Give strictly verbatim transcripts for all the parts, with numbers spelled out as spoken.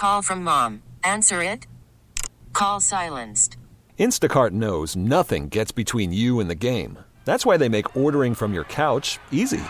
Call from mom. Answer it. Call silenced. Instacart knows nothing gets between you and the game. That's why they make ordering from your couch easy.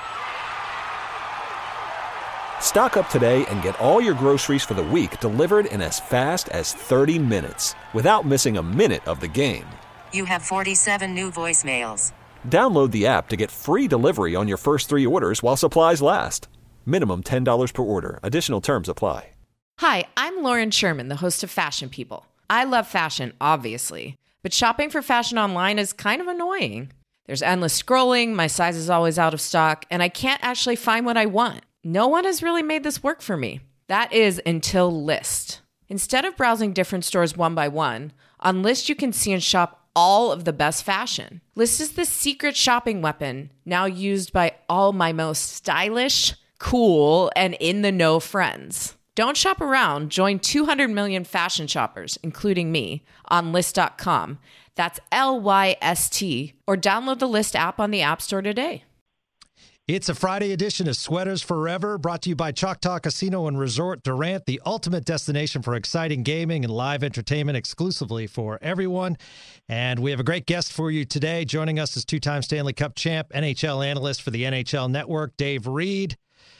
Stock up today and get all your groceries for the week delivered in as fast as thirty minutes without missing a minute of the game. You have forty-seven new voicemails. Download the app to get free delivery on your first three orders while supplies last. Minimum ten dollars per order. Additional terms apply. Hi, I'm Lauren Sherman, the host of Fashion People. I love fashion, obviously, but shopping for fashion online is kind of annoying. There's endless scrolling, my size is always out of stock, and I can't actually find what I want. No one has really made this work for me. That is until Lyst. Instead of browsing different stores one by one, on Lyst you can see and shop all of the best fashion. Lyst is the secret shopping weapon now used by all my most stylish, cool, and in-the-know friends. Don't shop around. Join two hundred million fashion shoppers, including me, on Lyst dot com. That's L Y S T, or download the Lyst app on the App Store today. It's a Friday edition of Sweaters Forever, brought to you by Choctaw Casino and Resort Durant, the ultimate destination for exciting gaming and live entertainment exclusively for everyone. And we have a great guest for you today. Joining us is two-time Stanley Cup champ, N H L analyst for the N H L Network, Dave Reed.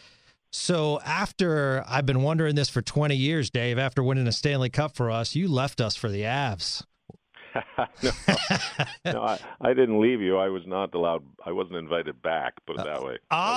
So after, I've been wondering this for twenty years, Dave, after winning a Stanley Cup for us, you left us for the Avs. no, no I, I didn't leave you. I was not allowed. I wasn't invited back. Put it that way.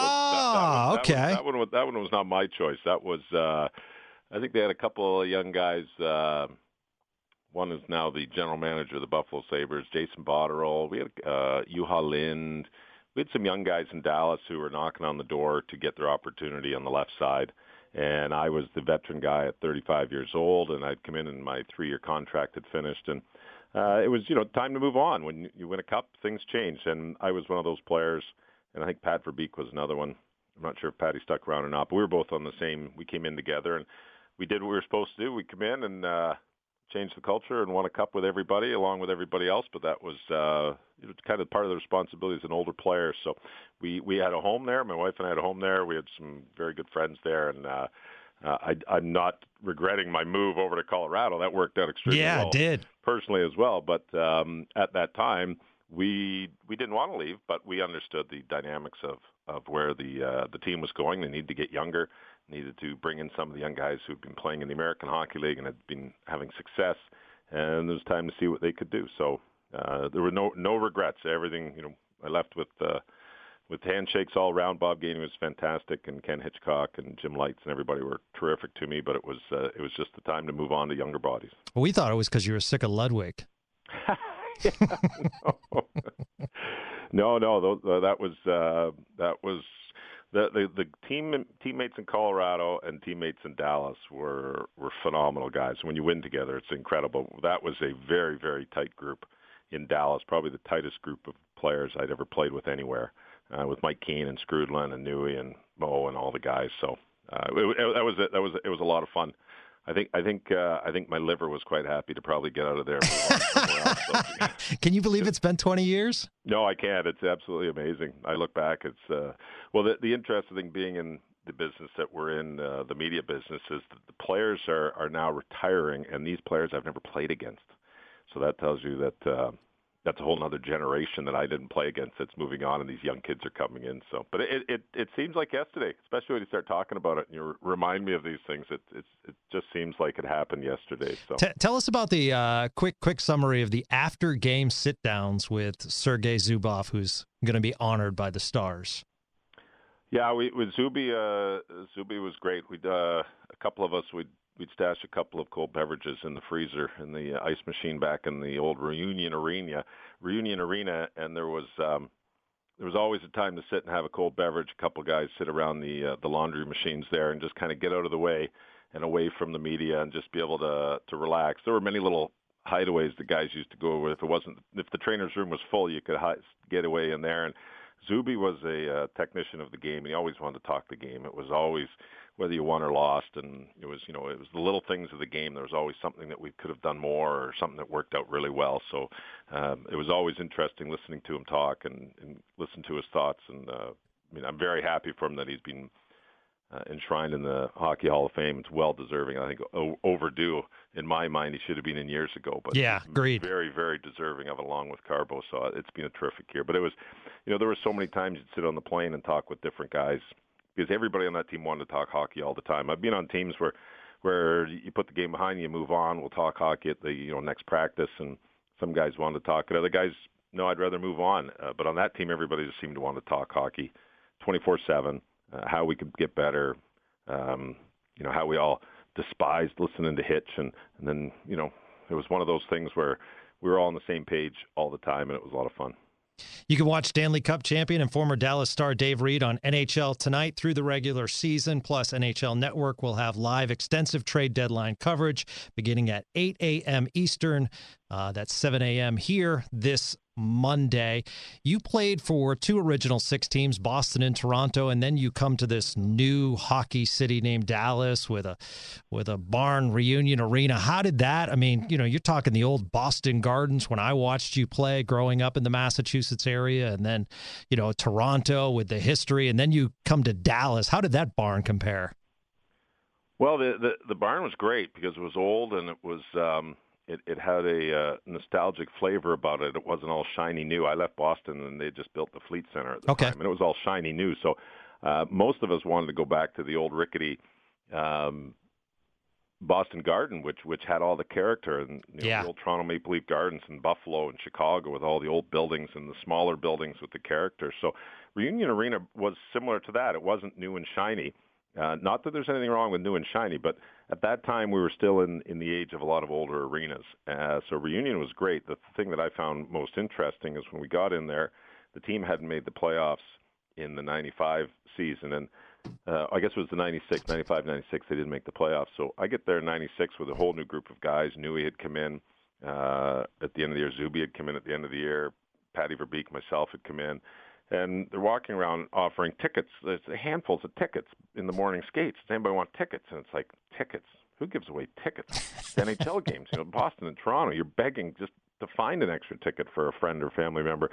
Oh, that was, that, that okay. Was, that, one was, that one was not my choice. That was. Uh, I think they had a couple of young guys. Uh, one is now the general manager of the Buffalo Sabres, Jason Botterill. We had uh, Juha Lind. We had some young guys in Dallas who were knocking on the door to get their opportunity on the left side. And I was the veteran guy at thirty-five years old, and I'd come in and my three-year contract had finished. And uh, it was, you know, time to move on. When you win a cup, things change. And I was one of those players, and I think Pat Verbeek was another one. I'm not sure if Patty stuck around or not, but we were both on the same. We came in together, and we did what we were supposed to do. We come in and uh, changed the culture and won a cup with everybody, along with everybody else. But that was uh, it was kind of part of the responsibility as an older player. So we, we had a home there. My wife and I had a home there. We had some very good friends there, and uh, uh, I, I'm not regretting my move over to Colorado. That worked out extremely yeah, well. Yeah, it did. Personally as well. But um, at that time, we we didn't want to leave, but we understood the dynamics of, of where the uh, the team was going. They needed to get younger, needed to bring in some of the young guys who'd been playing in the American Hockey League and had been having success, and it was time to see what they could do. So uh, there were no no regrets. Everything, you know, I left with uh, with handshakes all around. Bob Gainey was fantastic, and Ken Hitchcock and Jim Lights and everybody were terrific to me. But it was uh, it was just the time to move on to younger bodies. Well, we thought it was because you were sick of Ludwig. yeah, no. no, no, those, uh, that was uh, that was the, the the team teammates in Colorado and teammates in Dallas were were phenomenal guys. When you win together, it's incredible. That was a very very tight group in Dallas, probably the tightest group of players I'd ever played with anywhere, uh, with Mike Keane and Skrudland and Newey and Mo and all the guys. So uh, it, it, that was it. That was it was a lot of fun. I think I think uh, I think my liver was quite happy to probably get out of there. Else, so. Can you believe it's been twenty years? No, I can't. It's absolutely amazing. I look back. It's uh, well, the, the interesting thing being in the business that we're in, uh, the media business, is that the players are, are now retiring, and these players I've never played against. So that tells you that uh, that's a whole other generation that I didn't play against that's moving on, and these young kids are coming in. So, but it it, it seems like yesterday, especially when you start talking about it and you remind me of these things. It it's, it just seems like it happened yesterday. So, T- tell us about the uh, quick quick summary of the after game sit downs with Sergei Zubov, who's going to be honored by the Stars. Yeah, we with Zuby. Uh, Zuby was great. We uh, a couple of us we. We'd stash a couple of cold beverages in the freezer in the ice machine back in the old Reunion Arena, Reunion Arena, and there was um, there was always a time to sit and have a cold beverage. A couple of guys sit around the uh, the laundry machines there and just kind of get out of the way and away from the media and just be able to to relax. There were many little hideaways the guys used to go with. If it wasn't if the trainer's room was full, you could hi- get away in there. And Zuby was a uh, technician of the game, and he always wanted to talk the game. It was always whether you won or lost, and it was, you know, it was the little things of the game. There was always something that we could have done more or something that worked out really well. So um, it was always interesting listening to him talk and, and listen to his thoughts. And uh, I mean, I'm very happy for him that he's been uh, enshrined in the Hockey Hall of Fame. It's well deserving. I think o- overdue in my mind. He should have been in years ago, but yeah, agreed. Very, very deserving of it, along with Carbo. So it's been a terrific year. But it was, you know, there were so many times you'd sit on the plane and talk with different guys because everybody on that team wanted to talk hockey all the time. I've been on teams where, where you put the game behind you, move on. We'll talk hockey at the you know next practice, and some guys wanted to talk, and other guys, no, I'd rather move on. Uh, but on that team, everybody just seemed to want to talk hockey, twenty-four seven. Uh, how we could get better, um, you know, how we all despised listening to Hitch, and, and then, you know, it was one of those things where we were all on the same page all the time, and it was a lot of fun. You can watch Stanley Cup champion and former Dallas star Dave Reed on N H L Tonight through the regular season, plus N H L Network will have live extensive trade deadline coverage beginning at eight a.m. Eastern. Uh, that's seven a.m. here this Monday. You played for two original six teams, Boston and Toronto, and then you come to this new hockey city named Dallas with a with a barn reunion arena. How did that, I mean, you know, you're talking the old Boston Gardens when I watched you play growing up in the Massachusetts area, and then, you know, Toronto with the history, and then you come to Dallas. How did that barn compare? Well, the the, the barn was great because it was old and it was um It, it had a uh, nostalgic flavor about it. It wasn't all shiny new. I left Boston, and they just built the Fleet Center at the okay. time, and it was all shiny new. So uh, most of us wanted to go back to the old rickety um, Boston Garden, which which had all the character, and you know, yeah. the old Toronto Maple Leaf Gardens in Buffalo and Chicago with all the old buildings and the smaller buildings with the character. So Reunion Arena was similar to that. It wasn't new and shiny. Uh, not that there's anything wrong with new and shiny, but at that time we were still in, in the age of a lot of older arenas. Uh, so Reunion was great. The thing that I found most interesting is when we got in there, the team hadn't made the playoffs in the ninety-five season. And uh, I guess it was the ninety-six, ninety-five, ninety-six, they didn't make the playoffs. So I get there in ninety-six with a whole new group of guys. Newey had come in uh, at the end of the year. Zuby had come in at the end of the year. Patty Verbeek, myself had come in. And they're walking around offering tickets. There's handfuls of tickets in the morning skates. Does anybody want tickets? And it's like, tickets? Who gives away tickets? N H L games, you know, Boston and Toronto. You're begging just to find an extra ticket for a friend or family member.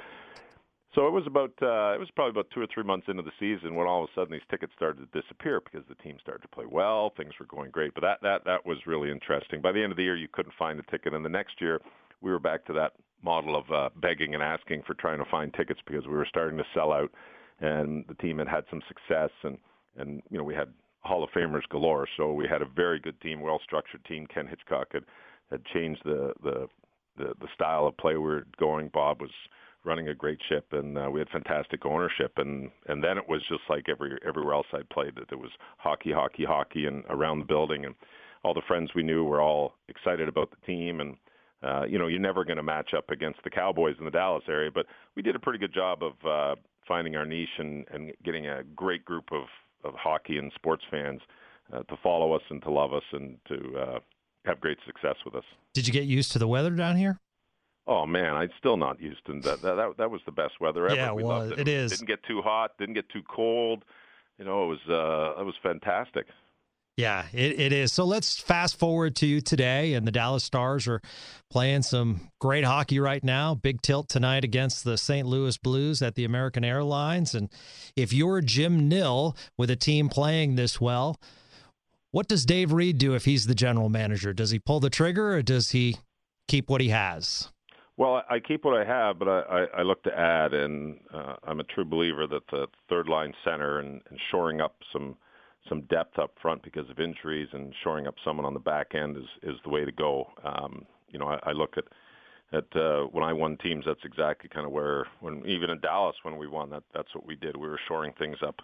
So it was about, uh, it was probably about two or three months into the season when all of a sudden these tickets started to disappear because the team started to play well. Things were going great. But that, that, that was really interesting. By the end of the year, you couldn't find a ticket. And the next year, we were back to that model of uh, begging and asking for trying to find tickets because we were starting to sell out, and the team had had some success, and, and you know we had Hall of Famers galore, so we had a very good team, well-structured team. Ken Hitchcock had, had changed the, the, the, the style of play we were going. Bob was running a great ship, and uh, we had fantastic ownership, and, and then it was just like every everywhere else I played, that there was hockey, hockey, hockey, and around the building, and all the friends we knew were all excited about the team, and Uh, you know, you're never going to match up against the Cowboys in the Dallas area, but we did a pretty good job of uh, finding our niche and, and getting a great group of, of hockey and sports fans uh, to follow us and to love us and to uh, have great success with us. Did you get used to the weather down here? Oh, man, I'm still not used to that. That, that, that was the best weather ever. Yeah, we well, loved it. it is. Didn't get too hot, didn't get too cold. You know, it was uh, it was fantastic. Yeah, it, it is. So let's fast forward to today, and the Dallas Stars are playing some great hockey right now. Big tilt tonight against the Saint Louis Blues at the American Airlines. And if you're Jim Nill with a team playing this well, what does Dave Reed do if he's the general manager? Does he pull the trigger, or does he keep what he has? Well, I keep what I have, but I, I, I look to add, and uh, I'm a true believer that the third-line center and, and shoring up some – some depth up front because of injuries and shoring up someone on the back end is, is the way to go. Um, you know, I, I look at, at uh, when I won teams, that's exactly kind of where, when even in Dallas when we won, that that's what we did. We were shoring things up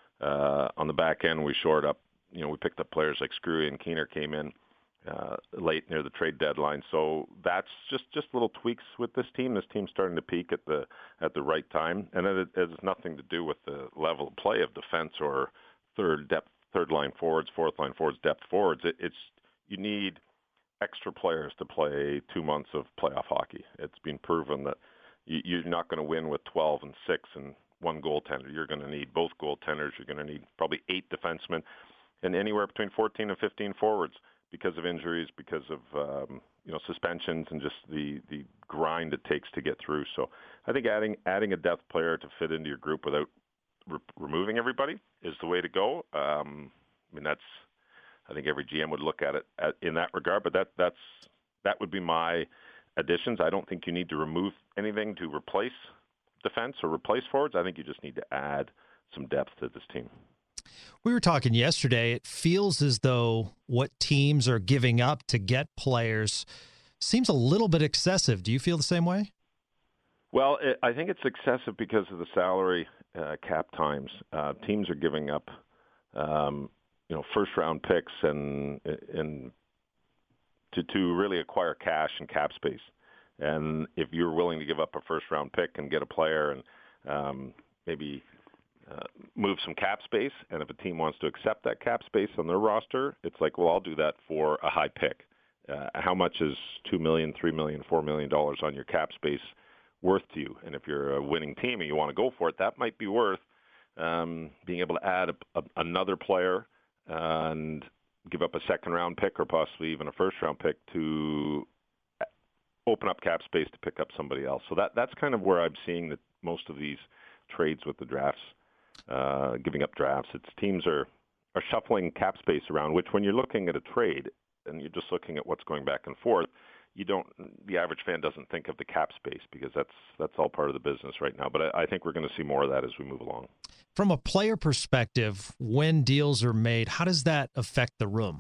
uh, on the back end. We shored up, you know, we picked up players like Screwy and Keener came in uh, late near the trade deadline. So that's just, just little tweaks with this team. This team's starting to peak at the at the right time, and it, it has nothing to do with the level of play of defense or third depth. Third line forwards, fourth line forwards, depth forwards. It, it's you need extra players to play two months of playoff hockey. It's been proven that you, you're not going to win with twelve and six and one goaltender. You're going to need both goaltenders. You're going to need probably eight defensemen, and anywhere between fourteen and fifteen forwards because of injuries, because of um, you know suspensions, and just the the grind it takes to get through. So I think adding adding a depth player to fit into your group without re- removing everybody is the way to go. Um, I mean, that's I think every G M would look at it at, in that regard. But that that's that would be my additions. I don't think you need to remove anything to replace defense or replace forwards. I think you just need to add some depth to this team. We were talking yesterday. It feels as though what teams are giving up to get players seems a little bit excessive. Do you feel the same way? Well, it, I think it's excessive because of the salary uh, cap times. Uh, teams are giving up, um, you know, first-round picks and and to to really acquire cash and cap space. And if you're willing to give up a first-round pick and get a player and um, maybe uh, move some cap space, and if a team wants to accept that cap space on their roster, it's like, well, I'll do that for a high pick. Uh, how much is two million dollars, three million dollars, four million dollars on your cap space worth to you? And if you're a winning team and you want to go for it, that might be worth um, being able to add a, a, another player and give up a second-round pick or possibly even a first-round pick to open up cap space to pick up somebody else. So that that's kind of where I'm seeing that most of these trades with the drafts, uh, giving up drafts. It's teams are, are shuffling cap space around, which when you're looking at a trade and you're just looking at what's going back and forth, you don't. The average fan doesn't think of the cap space because that's that's all part of the business right now. But I, I think we're going to see more of that as we move along. From a player perspective, when deals are made, how does that affect the room?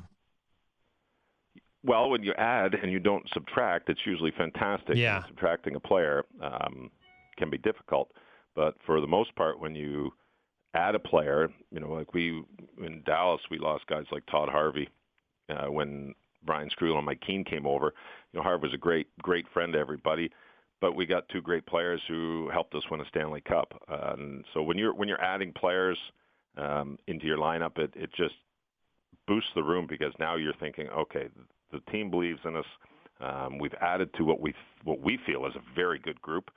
Well, when you add and you don't subtract, it's usually fantastic. Yeah. And subtracting a player um, can be difficult. But for the most part, when you add a player, you know, like we in Dallas, we lost guys like Todd Harvey uh, when Brian Skrull and Mike Keane came over. You know, Harvey was a great, great friend to everybody, but we got two great players who helped us win a Stanley Cup. Uh, and so when you're when you're adding players um, into your lineup, it it just boosts the room because now you're thinking, okay, the team believes in us. Um, we've added to what we what we feel is a very good group,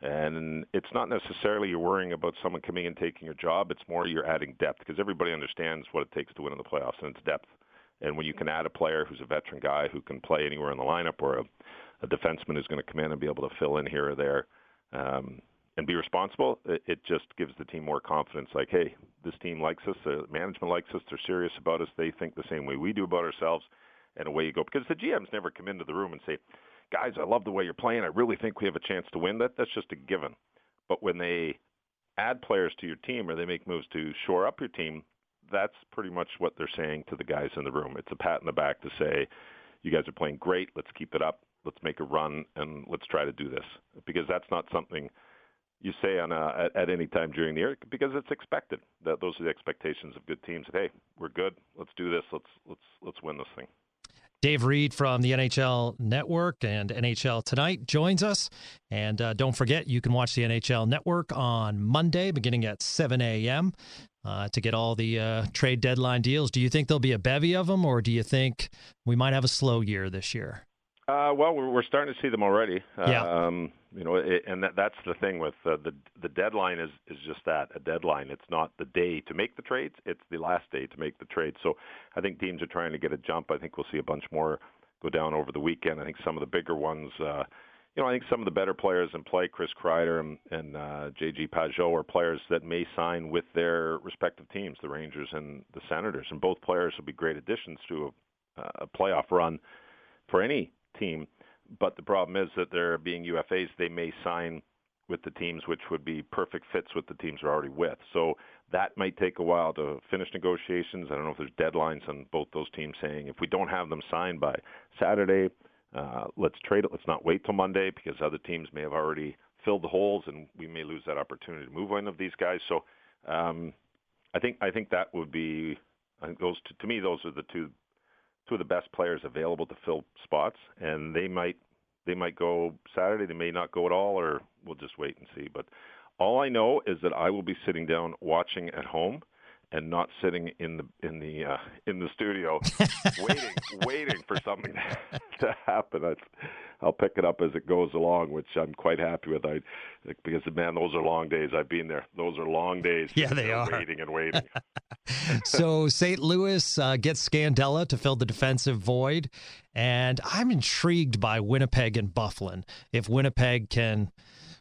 and it's not necessarily you're worrying about someone coming and taking your job. It's more you're adding depth because everybody understands what it takes to win in the playoffs, and it's depth. And when you can add a player who's a veteran guy who can play anywhere in the lineup, or a, a defenseman who's going to come in and be able to fill in here or there um, and be responsible, it, it just gives the team more confidence. Like, hey, this team likes us, the management likes us, they're serious about us, they think the same way we do about ourselves. And away you go. Because the G Ms never come into the room and say, guys, I love the way you're playing. I really think we have a chance to win. That That's just a given. But when they add players to your team or they make moves to shore up your team, that's pretty much what they're saying to the guys in the room. It's a pat in the back to say, you guys are playing great. Let's keep it up. Let's make a run, and let's try to do this. Because that's not something you say on a, at, at any time during the year because it's expected. That Those are the expectations of good teams. Hey, we're good. Let's do this. Let's let's let's win this thing. Dave Reed from the N H L Network and N H L Tonight joins us. And uh, don't forget, you can watch the N H L Network on Monday beginning at seven a.m. Uh, to get all the uh, trade deadline deals. Do you think there'll be a bevy of them, or do you think we might have a slow year this year? Uh, well, we're, we're starting to see them already. Yeah. Um, you know, it, and that, that's the thing with uh, the the deadline is, is just that, a deadline. It's not the day to make the trades. It's the last day to make the trade. So I think teams are trying to get a jump. I think we'll see a bunch more go down over the weekend. I think some of the bigger ones, uh, you know, I think some of the better players in play, Chris Kreider and, and uh, J G Pageau, are players that may sign with their respective teams, the Rangers and the Senators. And both players will be great additions to a, a playoff run for any team. But the problem is that they're being U F As. They may sign with the teams which would be perfect fits with the teams they're already with. So that might take a while to finish negotiations. I don't know if there's deadlines on both those teams saying if we don't have them signed by Saturday, uh, let's trade it. Let's not wait till Monday because other teams may have already filled the holes and we may lose that opportunity to move one of these guys. So um, I think I think that would be I think those two, to me those are the two. two of the best players available to fill spots, and they might they might go Saturday, they may not go at all, or we'll just wait and see. But all I know is that I will be sitting down watching at home and not sitting in the in the uh, in the studio waiting waiting for something to happen. I, I'll pick it up as it goes along, which I'm quite happy with. I because man, those are long days. I've been there. Those are long days. Yeah, they are. Waiting and waiting. So Saint Louis uh, gets Scandella to fill the defensive void, and I'm intrigued by Winnipeg and Byfuglien. If Winnipeg can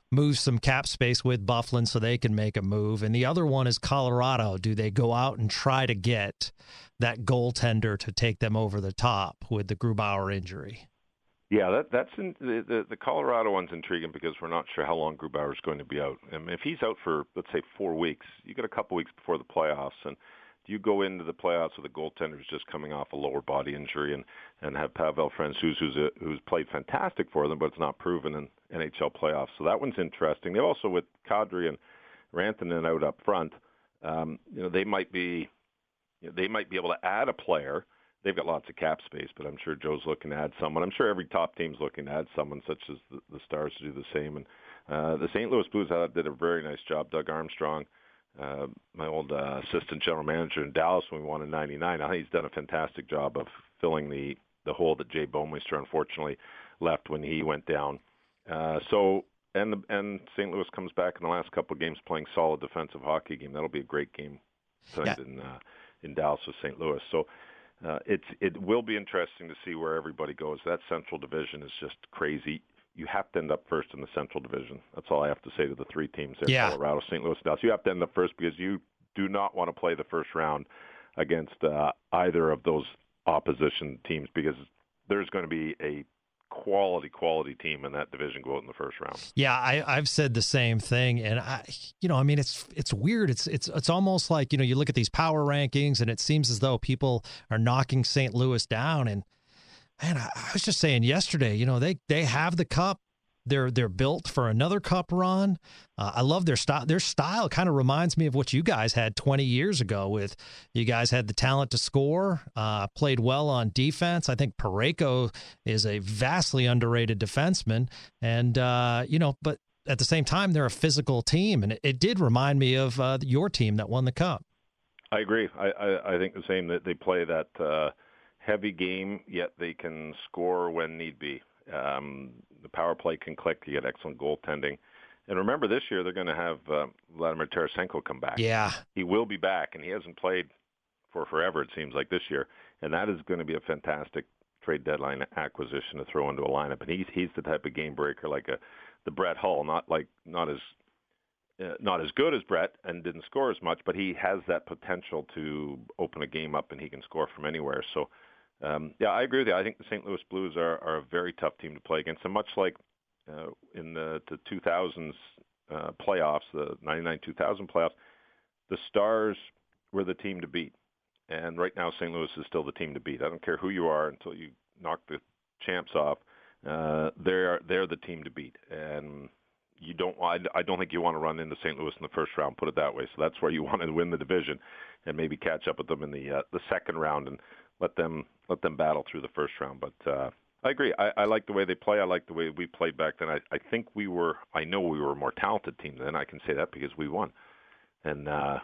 move some cap space with Byfuglien so they can make a move. And the other one is Colorado. Do they go out and try to get that goaltender to take them over the top with the Grubauer injury? Yeah, that, that's in, the, the the Colorado one's intriguing because we're not sure how long Grubauer is going to be out. I mean, if he's out for, let's say, four weeks, you got a couple weeks before the playoffs, and do you go into the playoffs with a goaltender who's just coming off a lower body injury and, and have Pavel Francouz, who's a, who's played fantastic for them, but it's not proven in N H L playoffs. So that one's interesting. They also, with Kadri and Rantanen out up front, um, you know, they might be you know, they might be able to add a player. They've got lots of cap space, but I'm sure Joe's looking to add someone. I'm sure every top team's looking to add someone, such as the, the Stars to do the same. And uh, the Saint Louis Blues uh, did a very nice job. Doug Armstrong, uh, my old uh, assistant general manager in Dallas when we won in ninety-nine, I think he's done a fantastic job of filling the, the hole that Jay Bouwmeester unfortunately left when he went down. Uh, so and the, and Saint Louis comes back in the last couple of games playing solid defensive hockey game. That'll be a great game tonight yeah. in uh, in Dallas with Saint Louis. So. Uh, it's it will be interesting to see where everybody goes. That Central Division is just crazy. You have to end up first in the Central Division. That's all I have to say to the three teams there: yeah. Colorado, Saint Louis, Dallas. You have to end up first because you do not want to play the first round against uh, either of those opposition teams because there's going to be a quality, quality team in that division go out in the first round. Yeah, I, I've said the same thing, and I, you know, I mean, it's it's weird. It's it's it's almost like, you know, you look at these power rankings, and it seems as though people are knocking Saint Louis down. And man, I, I was just saying yesterday, you know, they they have the cup. They're they're built for another cup run. Uh, I love their style. Their style kind of reminds me of what you guys had twenty years ago. With you guys had the talent to score, uh, played well on defense. I think Parayko is a vastly underrated defenseman, and uh, you know, but at the same time, they're a physical team, and it, it did remind me of uh, your team that won the cup. I agree. I, I, I think the same, that they play that uh, heavy game, yet they can score when need be. Um, the power play can click. You get excellent goaltending. And remember, this year they're going to have uh, Vladimir Tarasenko come back. Yeah. He will be back, and he hasn't played for forever, it seems like, this year. And that is going to be a fantastic trade deadline acquisition to throw into a lineup. And he's he's the type of game breaker like a the Brett Hull, not like not as uh, not as good as Brett and didn't score as much, but he has that potential to open a game up, and he can score from anywhere. So. Um, yeah, I agree with you. I think the Saint Louis Blues are, are a very tough team to play against. And much like uh, in the, the two thousands uh, playoffs, the ninety-nine two thousand playoffs, the Stars were the team to beat. And right now, Saint Louis is still the team to beat. I don't care who you are until you knock the champs off. Uh, they're they're the team to beat. And you don't. I, I don't think you want to run into Saint Louis in the first round. Put it that way. So that's where you want to win the division, and maybe catch up with them in the uh, the second round and let them let them battle through the first round. But uh, I agree. I, I like the way they play. I like the way we played back then. I, I think we were. I know we were a more talented team then. I can say that because we won, and uh,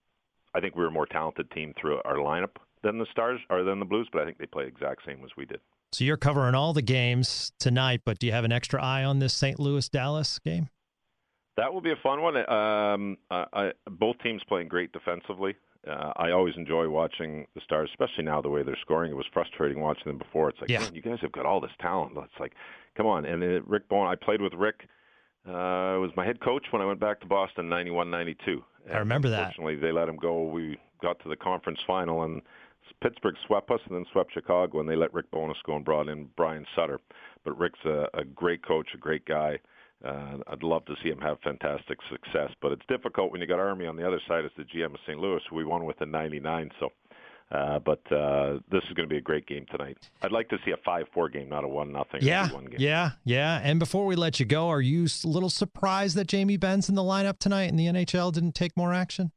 I think we were a more talented team through our lineup than the Stars or than the Blues. But I think they play exact same as we did. So you're covering all the games tonight, but do you have an extra eye on this Saint Louis-Dallas game? That will be a fun one. Um, I, I, both teams playing great defensively. Uh, I always enjoy watching the Stars, especially now the way they're scoring. It was frustrating watching them before. It's like, yeah. man, you guys have got all this talent. It's like, come on. And uh, Rick Bowen, I played with Rick. Uh, was my head coach when I went back to Boston in ninety-one ninety-two. I remember that. Unfortunately, they let him go. We got to the conference final, and Pittsburgh swept us and then swept Chicago, and they let Rick Bowness go and brought in Brian Sutter. But Rick's a, a great coach, a great guy. Uh, I'd love to see him have fantastic success, but it's difficult when you got Army on the other side as the G M of Saint Louis, who we won with in ninety-nine. So, uh, but uh, this is going to be a great game tonight. I'd like to see a five four game, not a one nothing. Yeah, game. yeah, yeah. And before we let you go, are you a little surprised that Jamie Benn's in the lineup tonight and the N H L didn't take more action?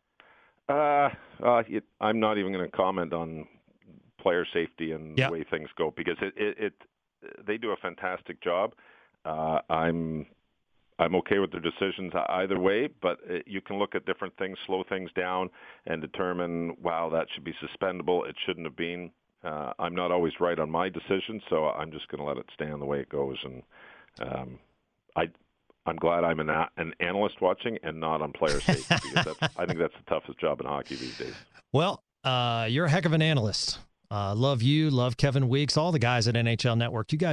Uh, uh it, I'm not even going to comment on player safety and yep. the way things go because it, it, it they do a fantastic job. Uh, I'm I'm okay with their decisions either way, but it, you can look at different things, slow things down, and determine, wow, that should be suspendable. It shouldn't have been. Uh, I'm not always right on my decisions, so I'm just going to let it stand the way it goes. And um, I, I'm glad I'm an, an analyst watching and not on player safety because that's, I think that's the toughest job in hockey these days. Well, uh, you're a heck of an analyst. Uh, love you, love Kevin Weeks, all the guys at N H L Network. You guys do a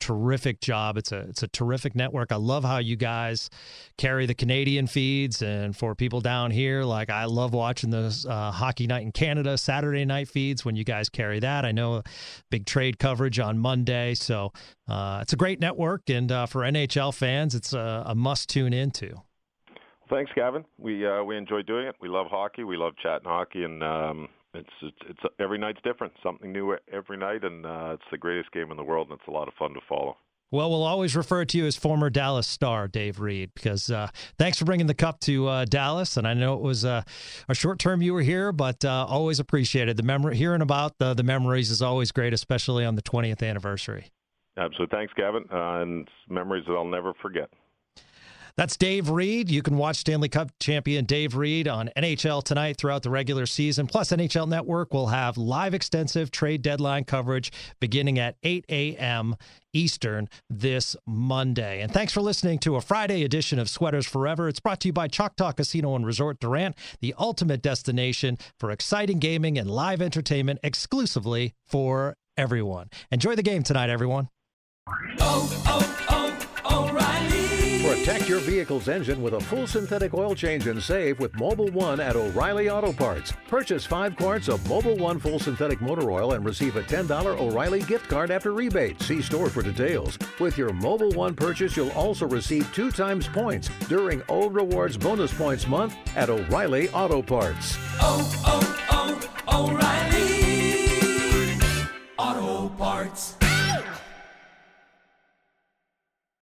terrific job. It's a it's a terrific network. I love how you guys carry the Canadian feeds, and for people down here, like I love watching the uh, Hockey Night in Canada Saturday night feeds when you guys carry that. I know big trade coverage on Monday, so uh, it's a great network, and uh, for N H L fans, it's a, a must tune into. Thanks, Gavin. We uh, we enjoy doing it. We love hockey. We love chatting hockey, and um, it's, it's it's every night's different. Something new every night, and uh, it's the greatest game in the world, and it's a lot of fun to follow. Well, we'll always refer to you as former Dallas star, Dave Reed, because uh, thanks for bringing the cup to uh, Dallas. And I know it was uh, a short term you were here, but uh, always appreciated the memory. Hearing about the, the memories is always great, especially on the twentieth anniversary. Absolutely. Thanks, Gavin. Uh, and memories that I'll never forget. That's Dave Reed. You can watch Stanley Cup champion Dave Reed on N H L Tonight throughout the regular season. Plus, N H L Network will have live extensive trade deadline coverage beginning at eight a.m. Eastern this Monday. And thanks for listening to a Friday edition of Sweaters Forever. It's brought to you by Choctaw Casino and Resort Durant, the ultimate destination for exciting gaming and live entertainment exclusively for everyone. Enjoy the game tonight, everyone. Oh, oh, oh, O'Reilly. Protect your vehicle's engine with a full synthetic oil change and save with Mobil one at O'Reilly Auto Parts. Purchase five quarts of Mobil one full synthetic motor oil and receive a ten dollars O'Reilly gift card after rebate. See store for details. With your Mobil one purchase, you'll also receive two times points during O Rewards Bonus Points Month at O'Reilly Auto Parts. Oh, oh, oh, O'Reilly Auto Parts.